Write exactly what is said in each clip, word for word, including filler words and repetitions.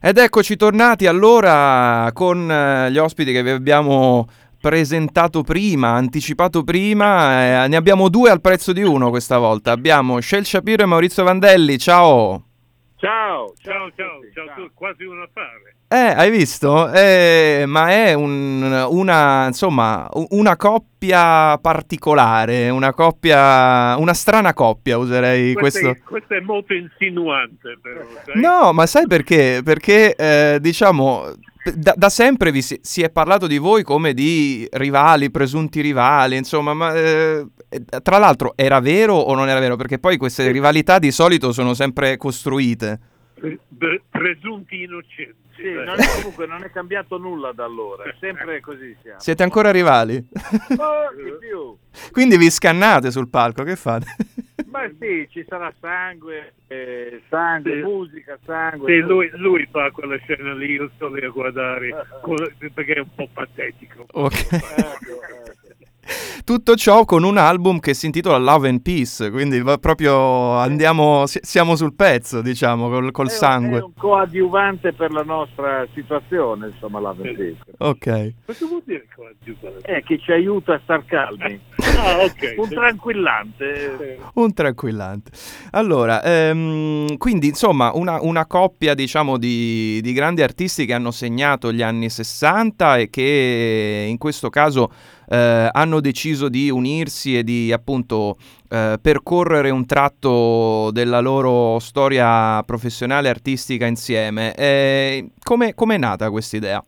Ed eccoci tornati allora con eh, gli ospiti che vi abbiamo presentato prima, anticipato prima. Eh, ne abbiamo due al prezzo di uno questa volta. Abbiamo Shel Shapiro e Maurizio Vandelli. Ciao! Ciao, Ciao, ciao, ciao, tutti, ciao, ciao. tu, quasi un affare. Eh, hai visto? Eh, ma è un- una, insomma, u- una coppia particolare, una coppia, una strana coppia, userei Questo questo. è, questo è molto insinuante, però, sai? No, ma sai perché? Perché, eh, diciamo, da, da sempre vi si, si è parlato di voi come di rivali, presunti rivali, insomma, ma eh, tra l'altro era vero o non era vero? Perché poi queste rivalità di solito sono sempre costruite. Pre- pre- presunti innocenti. Sì, dai. non è, comunque non è cambiato nulla da allora, è sempre così siamo. Siete ancora rivali? Oh, di più. Quindi vi scannate sul palco, che fate? Ma sì, ci sarà sangue, eh, sangue, Sì. musica, sangue. Sì, tutto. lui, lui fa quella scena lì, io sto lì a guardare, con- perché è un po' patetico. Ok. Ecco, ecco. Tutto ciò con un album che si intitola Love and Peace, quindi va proprio andiamo, si- siamo sul pezzo, diciamo, col, col È un- sangue. È un coadiuvante per la nostra situazione, insomma, la Ventisca. Ok. Cosa vuol dire coadiuvante? È che ci aiuta a star calmi. Ah, ok. Un sì. tranquillante. Sì. Un tranquillante. Allora, ehm, quindi insomma una, una coppia diciamo di, di grandi artisti che hanno segnato gli anni sessanta e che in questo caso eh, hanno deciso di unirsi e di appunto eh, percorrere un tratto della loro storia professionale e artistica insieme. Eh, come è nata questa idea?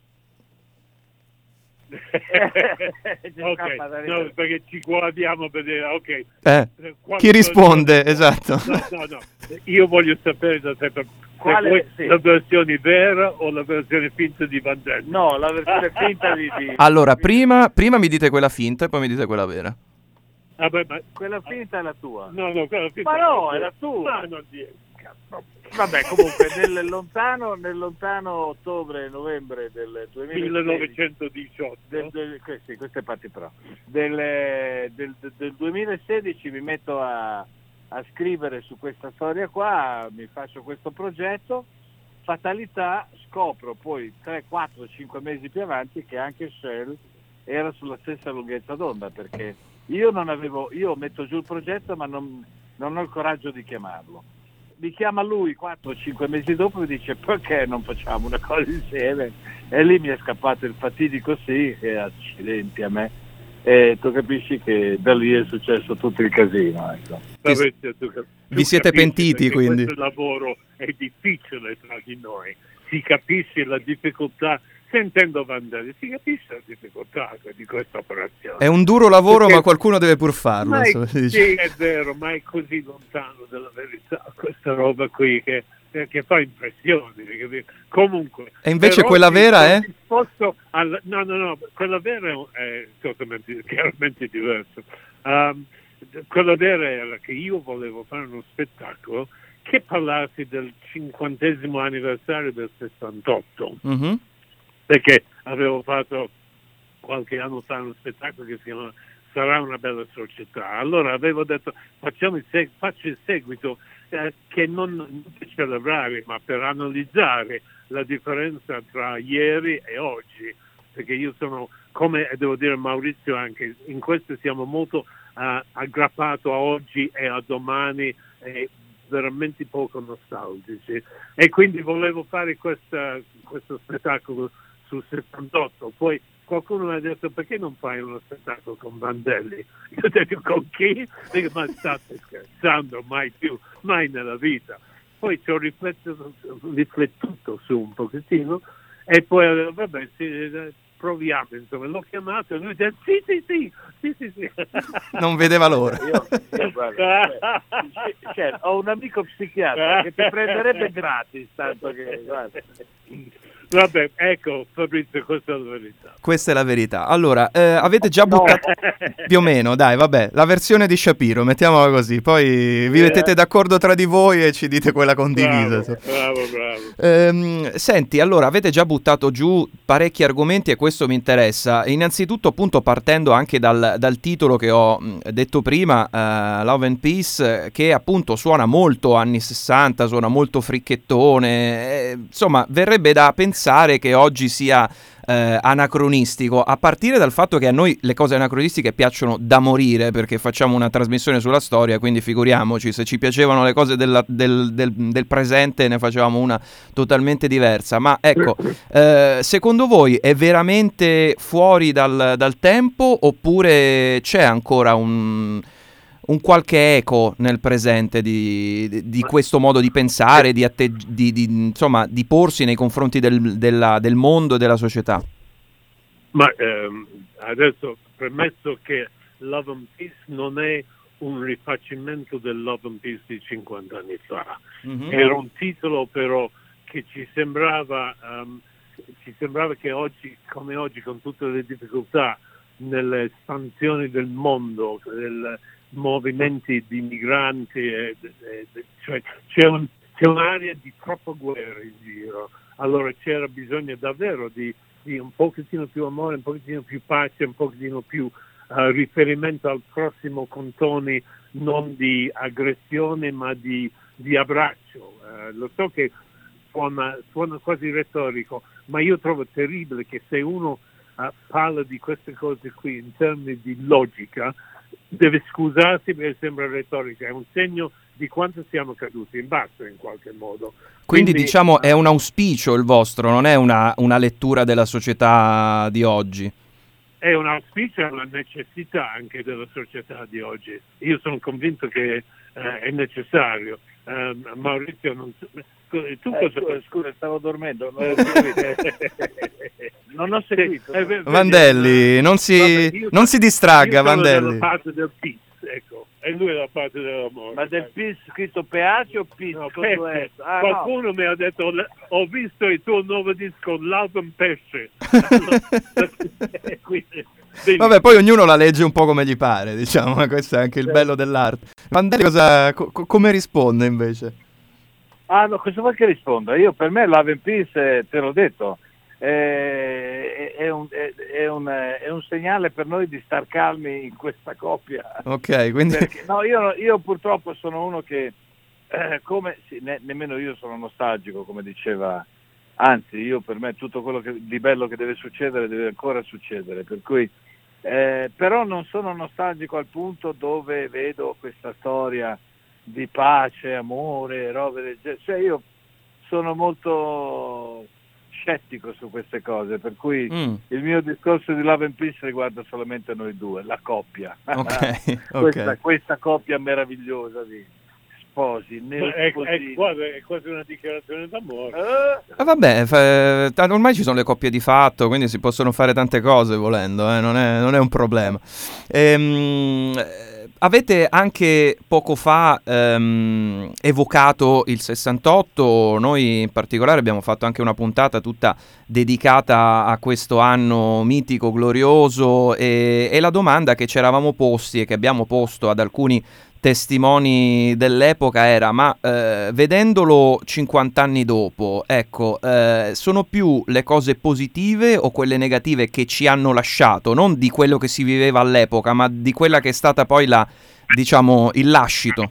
Ci Ok, scappa da no, ridere. perché ci guardiamo per dire, ok. Eh, quale chi risponde? versione- Esatto. No, no, no. Io voglio sapere da te per- se Quale- vuoi sì. la versione vera o la versione finta di Vandelli. No, la versione finta di... di- Allora, prima, prima mi dite quella finta e poi mi dite quella vera. Vabbè, ma Quella finta è la tua. no, no, quella finta Ma no, è la tua. Ma non dire, cazzo. Vabbè, comunque nel lontano, nel lontano ottobre-novembre del duemilasedici, millenovecentodiciotto. del, del, questi, queste parti però, del, del, del duemilasedici mi metto a, a scrivere su questa storia qua, mi faccio questo progetto, fatalità, scopro poi tre, quattro, cinque mesi più avanti che anche Shell era sulla stessa lunghezza d'onda, perché io non avevo, io metto giù il progetto ma non, non ho il coraggio di chiamarlo. Mi chiama lui quattro o cinque mesi dopo e mi dice perché non facciamo una cosa insieme, e lì mi è scappato il fatidico sì, che accidenti a me, e tu capisci che da lì è successo tutto il casino, ecco. Vabbè, tu- tu Vi siete capisci pentiti, perché quindi? Questo lavoro è difficile tra di noi, si capisce la difficoltà, sentendo Vandelli, si capisce la difficoltà di questa operazione. È un duro lavoro, Perché- ma qualcuno deve pur farlo. Ma è, insomma, si dice. sì, è vero, ma è così lontano dalla verità questa roba qui che, che fa impressione. capito? Comunque, E invece però quella sì, vera sono è? disposto al- no, no, no, quella vera è totalmente, chiaramente diversa. Um, quella vera era che io volevo fare uno spettacolo che parlasse del cinquantesimo anniversario del sessantotto. Mhm. Perché avevo fatto qualche anno fa uno spettacolo che si chiama Sarà una bella società. Allora avevo detto facciamo il seg- faccio il seguito eh, che non, non per celebrare ma per analizzare la differenza tra ieri e oggi, perché io sono, come devo dire Maurizio anche, in questo siamo molto eh, aggrappato a oggi e a domani e veramente poco nostalgici, e quindi volevo fare questa, questo spettacolo sul settantotto. Poi qualcuno mi ha detto perché non fai uno spettacolo con Vandelli? Io ho detto con chi? Dico, ma state scherzando, mai più, mai nella vita. Poi ci ho riflettuto, riflettuto su un pochettino e poi ho detto vabbè sì, proviamo, insomma l'ho chiamato e lui ha detto sì sì sì sì sì, sì. Non vedeva l'ora. Io, io, guarda, cioè, cioè, ho un amico psichiatra che ti prenderebbe gratis, tanto che guarda. Vabbè, ecco Fabrizio, questa è la verità. Questa è la verità. Allora, eh, avete già buttato più o meno, dai, vabbè, la versione di Shapiro, mettiamola così, poi vi mettete d'accordo tra di voi e ci dite quella condivisa. Bravo, bravo, bravo. Ehm, senti, allora, avete già buttato giù parecchi argomenti e questo mi interessa. Innanzitutto, appunto, partendo anche dal, dal titolo che ho mh, detto prima, uh, Love and Peace, che appunto suona molto anni sessanta, suona molto fricchettone, eh, insomma, verrebbe da pensare che oggi sia eh, anacronistico, a partire dal fatto che a noi le cose anacronistiche piacciono da morire, perché facciamo una trasmissione sulla storia, quindi figuriamoci, se ci piacevano le cose della, del, del, del presente ne facevamo una totalmente diversa. Ma ecco, eh, secondo voi è veramente fuori dal, dal tempo, oppure c'è ancora un... un qualche eco nel presente di, di, di questo modo di pensare, di, atte- di, di, insomma, di porsi nei confronti del, della, del mondo e della società? Ma ehm, adesso, premesso che Love and Peace non è un rifacimento del Love and Peace di cinquanta anni fa, mm-hmm. Era un titolo però che ci sembrava, um, ci sembrava che oggi, come oggi, con tutte le difficoltà nelle espansioni del mondo, del movimenti di migranti, eh, eh, cioè c'è, un, c'è un'area di troppa guerra in giro, allora c'era bisogno davvero di, di un pochettino più amore, un pochettino più pace, un pochettino più uh, riferimento al prossimo con toni non di aggressione ma di, di abbraccio. Uh, lo so che suona, suona quasi retorico, ma io trovo terribile che se uno uh, parla di queste cose qui in termini di logica deve scusarsi perché sembra retorica, è un segno di quanto siamo caduti in basso in qualche modo. Quindi, Quindi diciamo è un auspicio il vostro, non è una, una lettura della società di oggi. È un auspicio, è una necessità anche della società di oggi. Io sono convinto che eh, è necessario. Uh, Maurizio, non so, tu eh, cosa scusa, scusa, stavo dormendo. Non ho non ho seguito. Eh, No. Vandelli, non si, Vabbè, non si distragga, io sono Vandelli. dalla parte del peace, ecco, e lui è dalla parte dell'amore. Ma del peace scritto P H o peace? No, Pesce. Ah, qualcuno no. mi ha detto ho visto il tuo nuovo disco l'album Pesce. Quindi, vabbè, poi ognuno la legge un po' come gli pare, diciamo, questo è anche il bello dell'arte. Vandelli cosa, co- come risponde invece? Ah no, cosa vuoi che risponda? Io per me Love and Peace, eh, te l'ho detto, è, è, un, è, è, un, è un segnale per noi di star calmi in questa coppia. Ok, quindi... Perché, no, io, io purtroppo sono uno che, eh, come sì, ne, nemmeno io sono nostalgico, come diceva, anzi io per me tutto quello che, di bello che deve succedere deve ancora succedere, per cui eh, però non sono nostalgico al punto dove vedo questa storia di pace, amore, robe del genere. Cioè io sono molto scettico su queste cose, per cui mm. il mio discorso di Love and Peace riguarda solamente noi due, la coppia. Okay, questa, okay. questa coppia meravigliosa di sposi, è, è, quasi, è quasi una dichiarazione d'amore. Eh? Ah, vabbè, fa, t- ormai ci sono le coppie di fatto, quindi si possono fare tante cose volendo, eh? non, è, non è un problema. Ehm... Avete anche poco fa ehm, evocato il sessantotto, noi in particolare abbiamo fatto anche una puntata tutta dedicata a questo anno mitico, glorioso, e, e la domanda che ci eravamo posti e che abbiamo posto ad alcuni testimoni dell'epoca era: ma eh, vedendolo cinquanta anni dopo, ecco, eh, sono più le cose positive o quelle negative che ci hanno lasciato, non di quello che si viveva all'epoca, ma di quella che è stata poi la, diciamo, il lascito?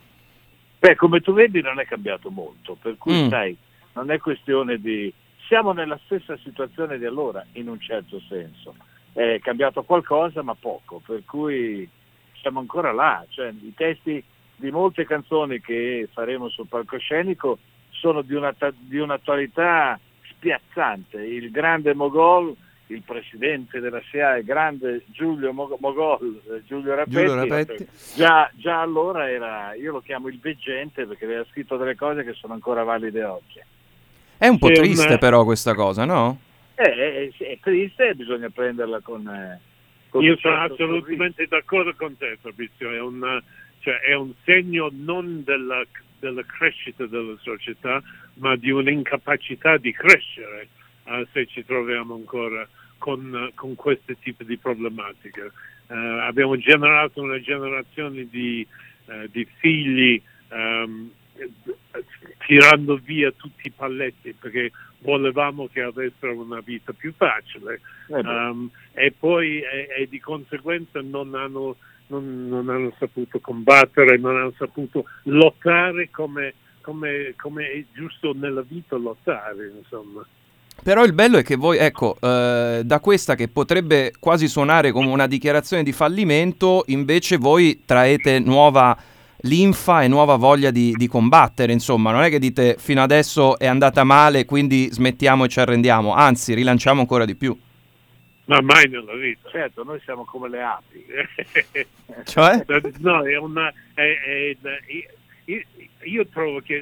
Beh, come tu vedi non è cambiato molto, per cui mm. sai, non è questione di... Siamo nella stessa situazione di allora, in un certo senso. È cambiato qualcosa, ma poco, per cui... siamo ancora là, cioè i testi di molte canzoni che faremo sul palcoscenico sono di, una, di un'attualità spiazzante. Il grande Mogol, il presidente della S I A, il grande Giulio Mogol, Giulio Rapetti, Giulio Rapetti. Già, già allora era, io lo chiamo il veggente perché aveva scritto delle cose che sono ancora valide oggi. È un po' C'è triste una... però questa cosa, no? È, è, è triste e bisogna prenderla con... Eh, Io sono assolutamente d'accordo con te, Fabrizio, è un, cioè, è un segno non della, della crescita della società, ma di un'incapacità di crescere uh, se ci troviamo ancora con, uh, con questo tipo di problematiche. Uh, abbiamo generato una generazione di, uh, di figli um, tirando via tutti i paletti perché volevamo che avessero una vita più facile, um, e poi e, e di conseguenza non hanno, non, non hanno saputo combattere, non hanno saputo lottare come, come, come è giusto nella vita lottare, insomma. Però il bello è che voi, ecco, eh, da questa che potrebbe quasi suonare come una dichiarazione di fallimento, invece voi traete nuova linfa e nuova voglia di, di combattere, insomma, non è che dite fino adesso è andata male quindi smettiamo e ci arrendiamo, anzi rilanciamo ancora di più. Ma mai nella vita. Certo, noi siamo come le api. Cioè? No, è una... È, è, io, io trovo che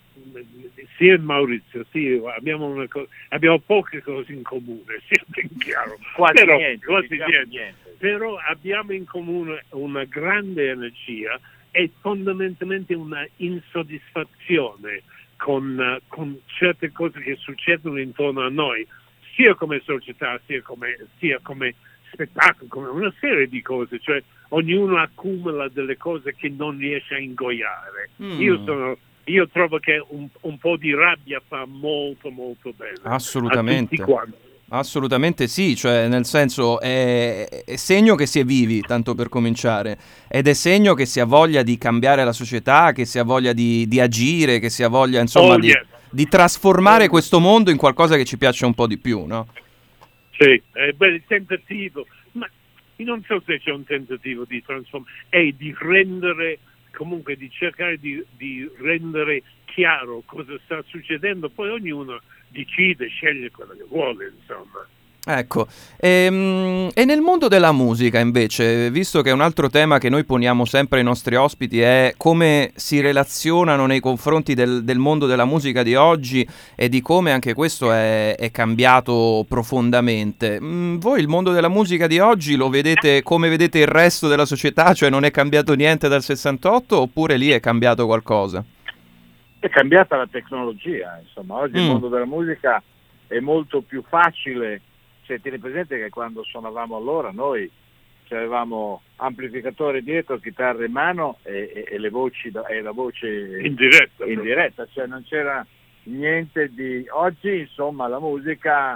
sia Maurizio, sì, abbiamo, una co- abbiamo poche cose in comune, sia ben chiaro. Quasi però, niente, quasi diciamo niente. niente. Però abbiamo in comune una grande energia e fondamentalmente una insoddisfazione con, uh, con certe cose che succedono intorno a noi, sia come società, sia come, sia come spettacolo, come una serie di cose, cioè ognuno accumula delle cose che non riesce a ingoiare. Mm. Io sono io trovo che un, un po' di rabbia fa molto molto bene. Assolutamente. A tutti quanti. Assolutamente sì, cioè nel senso è, è segno che si è vivi, tanto per cominciare, ed è segno che si ha voglia di cambiare la società, che si ha voglia di, di agire, che si ha voglia insomma oh, di, yes. di trasformare oh, questo mondo in qualcosa che ci piace un po' di più, no? Sì, eh, beh, il tentativo, ma io non so se c'è un tentativo di trasformare, è di rendere, comunque di cercare di, di rendere chiaro cosa sta succedendo, poi ognuno decide, sceglie quello che vuole, insomma. Ecco, ehm, e nel mondo della musica invece, visto che un altro tema che noi poniamo sempre ai nostri ospiti è come si relazionano nei confronti del, del mondo della musica di oggi e di come anche questo è, è cambiato profondamente. Mm, voi il mondo della musica di oggi lo vedete come vedete il resto della società, cioè non è cambiato niente dal sessantotto oppure lì è cambiato qualcosa? È cambiata la tecnologia, insomma, oggi mm. il mondo della musica è molto più facile. Cioè, tieni presente che quando suonavamo allora noi avevamo amplificatore dietro, chitarra in mano e, e, e le voci da, e la voce in diretta, in diretta, cioè non c'era niente di... Oggi insomma la musica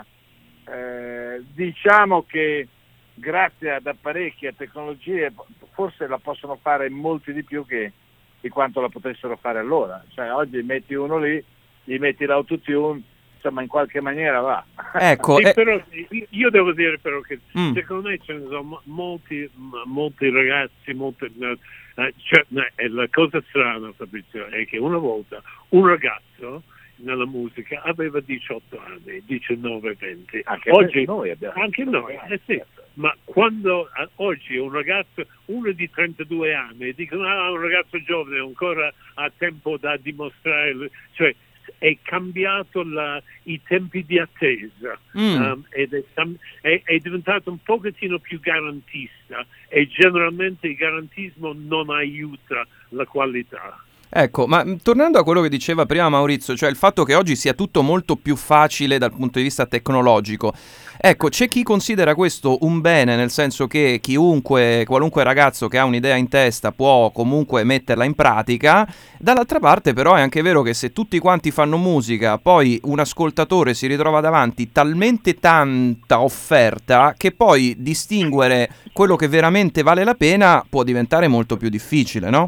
eh, diciamo che grazie ad apparecchi e tecnologie forse la possono fare molti di più che di quanto la potessero fare allora, cioè oggi metti uno lì, gli metti l'autotune, insomma in qualche maniera va. Ecco, sì, eh... però io devo dire però che mm. secondo me ce ne sono molti, molti ragazzi, molti, uh, cioè, no, la cosa strana, Fabrizio, è che una volta un ragazzo nella musica aveva diciotto anni, diciannove venti. Anche oggi noi abbiamo. Anche noi, eh sì. Ma quando uh, oggi un ragazzo, uno di trentadue anni, dicono ah, un ragazzo giovane ancora ha tempo da dimostrare, cioè è cambiato la, i tempi di attesa mm. um, ed è, è, è diventato un pochettino più garantista e generalmente il garantismo non aiuta la qualità. Ecco, ma tornando a quello che diceva prima Maurizio, cioè il fatto che oggi sia tutto molto più facile dal punto di vista tecnologico, ecco, c'è chi considera questo un bene, nel senso che chiunque, qualunque ragazzo che ha un'idea in testa può comunque metterla in pratica, dall'altra parte però è anche vero che se tutti quanti fanno musica, poi un ascoltatore si ritrova davanti talmente tanta offerta che poi distinguere quello che veramente vale la pena può diventare molto più difficile, no?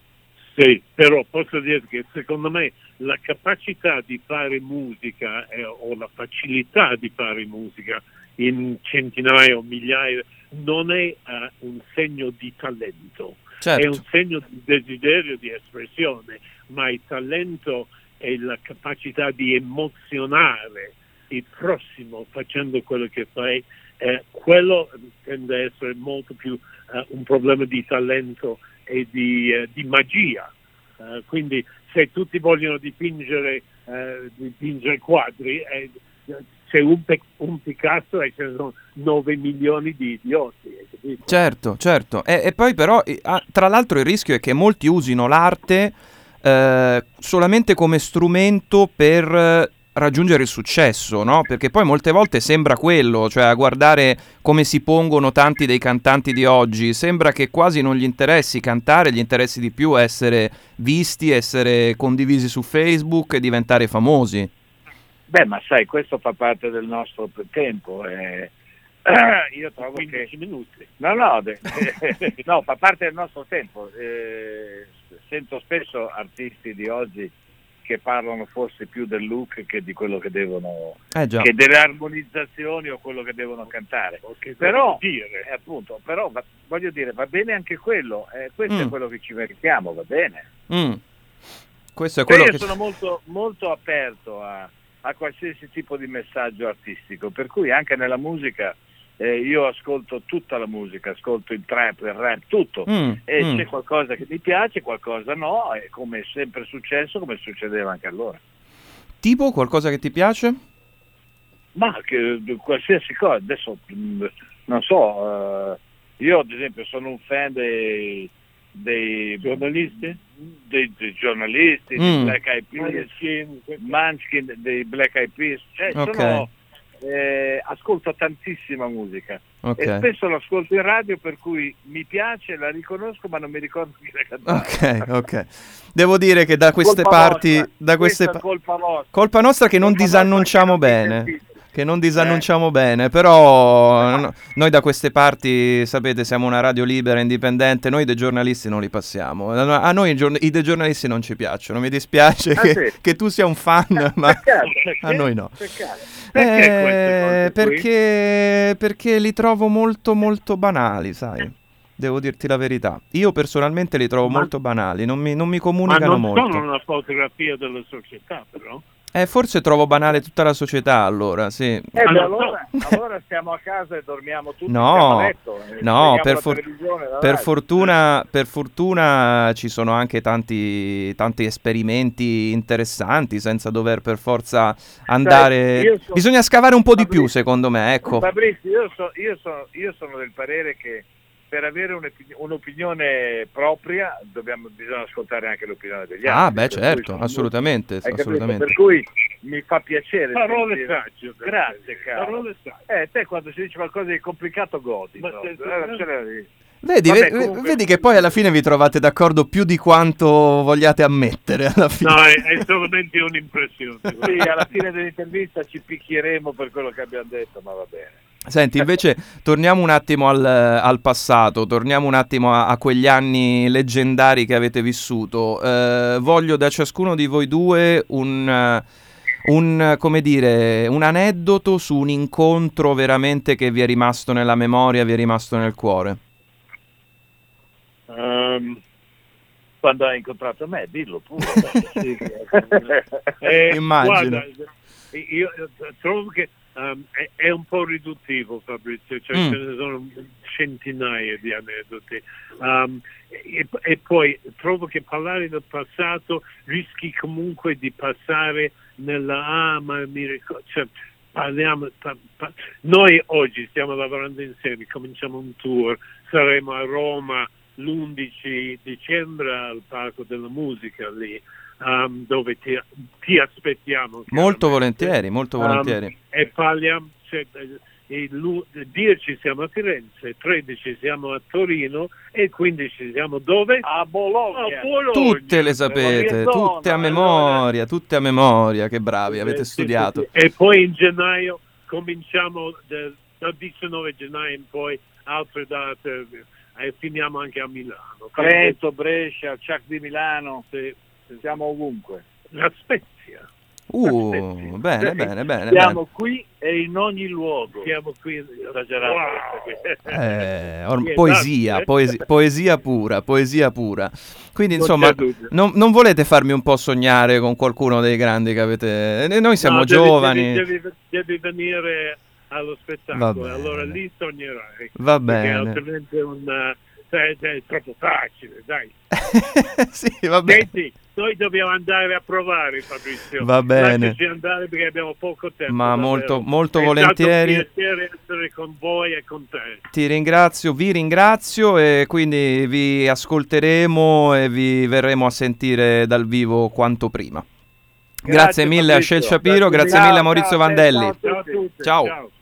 Sì, però posso dire che secondo me la capacità di fare musica eh, o la facilità di fare musica in centinaia o migliaia non è uh, un segno di talento, certo. È un segno di desiderio di espressione, ma il talento è la capacità di emozionare il prossimo facendo quello che fai, eh, quello tende a essere molto più uh, un problema di talento e di, uh, di magia. Uh, quindi se tutti vogliono dipingere, uh, dipingere quadri, eh, c'è un, pe- un Picasso e ce ne sono nove milioni di idioti. Certo, certo. E, e poi però, tra l'altro il rischio è che molti usino l'arte eh, solamente come strumento per eh, raggiungere il successo, no? Perché poi molte volte sembra quello, cioè a guardare come si pongono tanti dei cantanti di oggi, sembra che quasi non gli interessi cantare, gli interessi di più essere visti, essere condivisi su Facebook e diventare famosi. Beh, ma sai, questo fa parte del nostro tempo. Eh. Io trovo quindici che... minuti. No, no, de... no, fa parte del nostro tempo. Eh, sento spesso artisti di oggi che parlano forse più del look che di quello che devono, Eh già. che delle armonizzazioni o quello che devono cantare. Okay, però, dire. eh, appunto, però va, voglio dire, va bene anche quello. Eh, questo Mm. è quello che ci meritiamo, va bene. Mm. Questo è Cioè, quello io che... sono molto, molto aperto a, a qualsiasi tipo di messaggio artistico, per cui anche nella musica eh, io ascolto tutta la musica, ascolto il trap, il rap, tutto, Mm, e mm. c'è qualcosa che mi piace, qualcosa no, e come è sempre successo, come succedeva anche allora. Tipo qualcosa che ti piace? Ma che, qualsiasi cosa, adesso mh, non so, eh, io ad esempio sono un fan dei, dei Giornalisti? dei, dei giornalisti, Mm. dei Black Eyed Peas, Maneskin, Manskin, dei Black Eyed Peas, cioè, Ok. sono, eh, ascolto tantissima musica Ok. e spesso l'ascolto in radio, per cui mi piace, la riconosco, ma non mi ricordo chi l'ha cantata. Ok, ok. Devo dire che da queste Colpa parti, vostra, da queste questa pa- è colpa vostra. colpa nostra che non Colpa vostra disannunciamo che non mi bene. sentite. Che non disannunciamo bene, però no- noi da queste parti, sapete, siamo una radio libera, indipendente, noi dei giornalisti non li passiamo. A noi i, giorn- i dei giornalisti non ci piacciono, mi dispiace Ah, che, sì? che tu sia un fan, ma Peccato, a noi no. peccato. Perché Eh, queste cose qui? perché, perché li trovo molto molto banali, sai. Devo dirti la verità. Io personalmente li trovo Ma- molto banali, non mi, non mi Ma comunicano non molto. sono una fotografia della società, però. Eh, forse trovo banale tutta la società, allora, sì. Eh, beh, Allora, allora, allora stiamo a casa e dormiamo tutti, No, stiamo a letto, e no, vediamo per, la for- televisione, la per radio. fortuna, per fortuna ci sono anche tanti, tanti esperimenti interessanti senza dover per forza andare... io so- Bisogna scavare un po' di più, Fabrizio- secondo me, ecco. Fabrizio, io, so- io sono, io sono del parere che per avere un'opini- un'opinione propria dobbiamo, bisogna ascoltare anche l'opinione degli altri. Ah, beh, per cui certo, sono assolutamente, molto- hai capito? assolutamente. Per cui mi fa piacere. Parole sentire- sagge. per Grazie, te. caro. Parole sagge. Eh, te quando si dice qualcosa di complicato godi. Ma no? se- Eh, ce l'hai. Vedi, Vabbè, ve- comunque- vedi che poi alla fine vi trovate d'accordo più di quanto vogliate ammettere alla fine. No, è, è solamente un'impressione. Sì, alla fine dell'intervista ci picchieremo per quello che abbiamo detto, ma va bene. Senti, invece torniamo un attimo al, al passato, torniamo un attimo a, a quegli anni leggendari che avete vissuto. Eh, voglio da ciascuno di voi due un, eh, un, come dire, un aneddoto su un incontro veramente che vi è rimasto nella memoria, vi è rimasto nel cuore. Um, Quando hai incontrato me, dillo pure. Sì. eh, Immagino. Guarda, io eh, trovo che um, è, è un po' riduttivo, Fabrizio, cioè Mm. ce ne sono centinaia di aneddoti. Um, e, e poi trovo che parlare del passato rischi comunque di passare nella ah, ma mi ricordo, cioè, parliamo, pa- pa- noi oggi stiamo lavorando insieme, cominciamo un tour, saremo a Roma l'undici dicembre al Parco della Musica lì, um, dove ti, ti aspettiamo. Molto chiaramente. volentieri, molto Um, volentieri. e parliamo, cioè, eh, il dieci siamo a Firenze, tredici siamo a Torino e quindici siamo dove? A Bologna. A Bologna. Tutte le mia sapete, zona, tutte a allora. memoria, tutte a memoria, che bravi, avete Eh, sì, studiato. sì, sì. E poi in gennaio cominciamo del- dal diciannove gennaio in poi altre date e finiamo anche a Milano. Trento, Brescia, Ciac di Milano, Sì, sì. siamo ovunque. La Spezia. Uh, bene, bene, bene, Siamo qui e in ogni luogo. Siamo qui. Esagerato. Wow. Eh, or- Sì, poesia, esatto, eh. poesi- poesia pura, poesia pura. Quindi Non insomma, c'è dubbio. non, non volete farmi un po' sognare con qualcuno dei grandi che avete... eh, Noi siamo No, devi- giovani. Devi, devi, devi venire allo Va spettacolo, bene. allora lì sognerai. Va Perché bene. altrimenti è, un, è, è troppo facile, dai. Sì, va bene. Senti, noi dobbiamo andare a provare, Fabrizio. Va bene. Lasciaci andare perché abbiamo poco tempo. Ma davvero. molto- molto È volentieri. stato un piacere essere essere con voi e con te. Ti ringrazio, vi ringrazio e quindi vi ascolteremo e vi verremo a sentire dal vivo quanto prima. Grazie, grazie mille a Shel Shapiro, grazie, grazie mille a Maurizio ciao, Vandelli. Ciao a tutti. Ciao. Ciao.